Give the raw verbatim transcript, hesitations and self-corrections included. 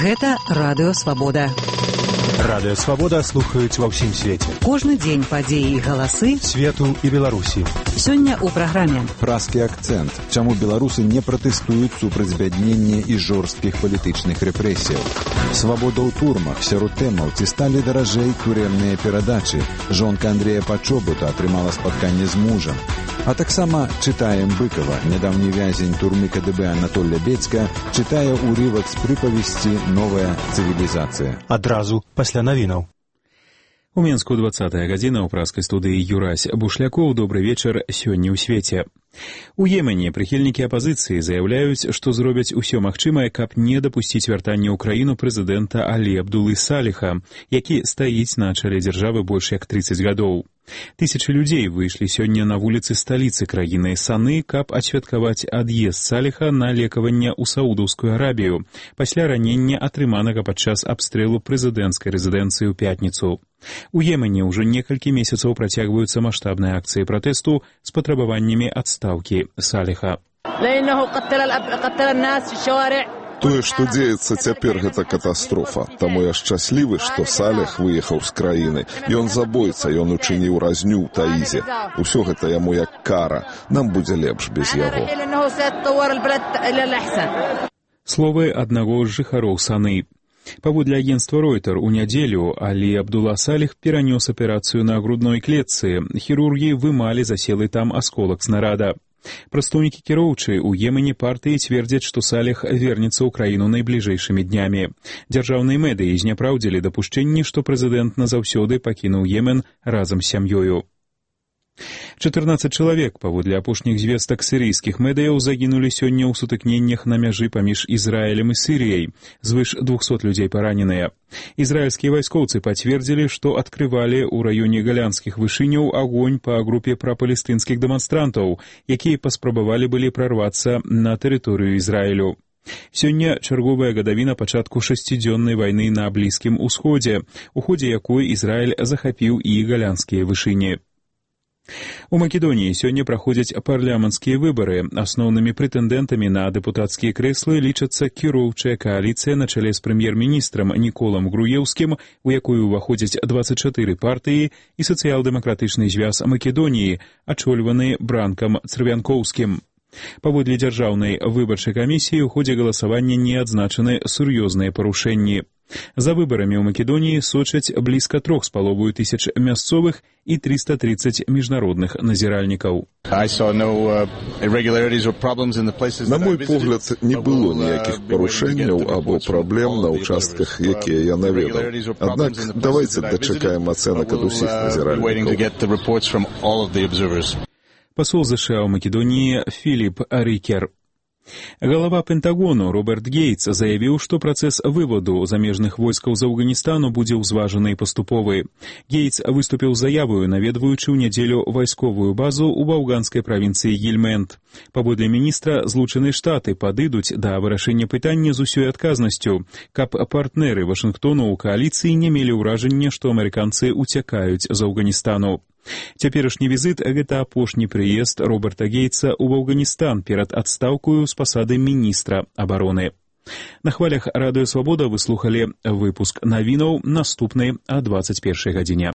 Гэта Радыё Свабода. Радыё Свабода слухаюць ва ўсім свеце. Кожны дзень падзеі і галасы свету і Беларусі. Сёння ў праграме празкі акцэнт. Чаму беларусы не пратэстуюць супраць збяднення і жорсткіх палітычных рэпрэсіяў. Свабода ў турмах. Сярод тэмаў, ці сталі даражэй турэмныя перадачы. Жонка Андрэя Пачобута атрымала спатканне з мужам. А таксама чытаем Быкова. Нядаўні вязень турмы ка дэ бэ Анатолля Бецька чытае ўрывак з прыпавесці «Новая цывілізацыя». Адразу пасля навінаў. У Менску двадцатая гадзіна ў празкай студыі Юрась Бушлякоў. Добры вечар сёння ў свеце. У Йемене прыхільнікі апазіцыі заяўляюць, што зробяць усё магчымае, каб не дапусціць вяртання ў краіну прэзідэнта Алі Абдулы Саліха, які стаіць на чале дзяржавы больш як трыццаць гадоў. Тысячы людзей выйшлі сёння на вуліцы сталіцы краіны Саны, каб адсвяткаваць ад'езд Саліха на лекаванне ў Саудаўскую Арабію пасля ранення, атрыманага падчас абстрэлу прэзідэнцкай рэзідэнцыі ў пятніцу. У Йемене ўжо некалькі месяцаў працягваюцца маштабныя акцыі пратэсту з патрабаваннямі адстаўкі Саліха. Тое, што дзеецца цяпер, гэта катастрофа. Таму я шчаслівы, што Саліх выехаў з краіны. Ён забойца, ён учыніў разню ў Таізе. Усё гэта яму як кара. Нам будзе лепш без яго. Словы аднаго з жыхароў Саны. Паводле агенцтва Ройтер, у нядзелю Алі Абдула Саліх перанёс аперацыю на грудной клетцы. Хірургі вымалі заселы там асколак снарада. Прадстаўнікі кіроўчай у Йемене партыі цвердзяць, што Саліх вернецца ў краіну найбліжэйшымі днямі. Дзяржаўныя медыі зняпраўдзілі дапушчэнні, што прэзідэнт назаўсёды пакінуў Йемен разам з сям'ёю. чатырнаццаць чалавек, паводле апошніх звестак сірыйскіх медыяў, загінулі сёння ў сутыкненнях на мяжы паміж Ізраілем і Сірыяй. Звыш двухсот людзей параненыя. Ізраільскія вайскоўцы пацвердзілі, што адкрывалі ў раёне галянскіх вышыняў агонь па групе прапалестынскіх дэманстрантаў, якія паспрабавалі былі прарвацца на тэрыторыю Ізраілю. Сёння чарговая гадавіна пачатку шасцідзённай вайны на Блізкім Усходзе, у ходзе якой Ізраіль захапіў і галянскія вышыні. У Македоніі сёння праходзяць парламенцкія выбары. Асноўнымі прэтэндэнтамі на дэпутацкія крэслы лічацца кіроўчая кааліцыя на чале з прэм'ер-міністрам Ніколам Груеўскім, у якую ўваходзяць дваццаць чатыры партыі, і сацыял-дэмакратычны звяз Македоніі, ачольваны Бранкам Црвянкоўскім. Паводле дзяржаўнай выбарчай камісіі ў ходзе галасавання не адзначаны сур'ёзныя парушэнні. За выбарамі ў Македоніі сочаць блізка трох з паловаю тысяч мясцовых і трыста трыццаць міжнародных назіральнікаў. На мой погляд, не было ніякіх парушэнняў або праблем на ўчастках, якія я наведаў. Аднак, давайце дачакаем ацэнак ад усіх назіральнікаў. Пасол ЗША ў Македоніі Філіп Рікер. Галава Пентагону Роберт Гейтс заявіў, што працэс выводу замежных войскаў з Афганістану будзе ўзважаны і паступовы. Гейтс выступіў з заявою, наведваючы ў нядзелю вайсковую базу ў афганскай правінцыі Гельмэнд. Паводле міністра, Злучаныя Штаты падыдуць да вырашэння пытання з усёй адказнасцю, каб партнеры Вашынгтону ў кааліцыі не мелі ўражання, што амерыканцы уцякаюць з Афганістану. Цяперашні візіт – гэта апошні прыезд Роберта Гейтса ў Афганістан перад адстаўкаю з пасады міністра абароны. На хвалях Радыё Свабода вы слухалі выпуск навінаў, наступны о дваццаць першай гадзіне.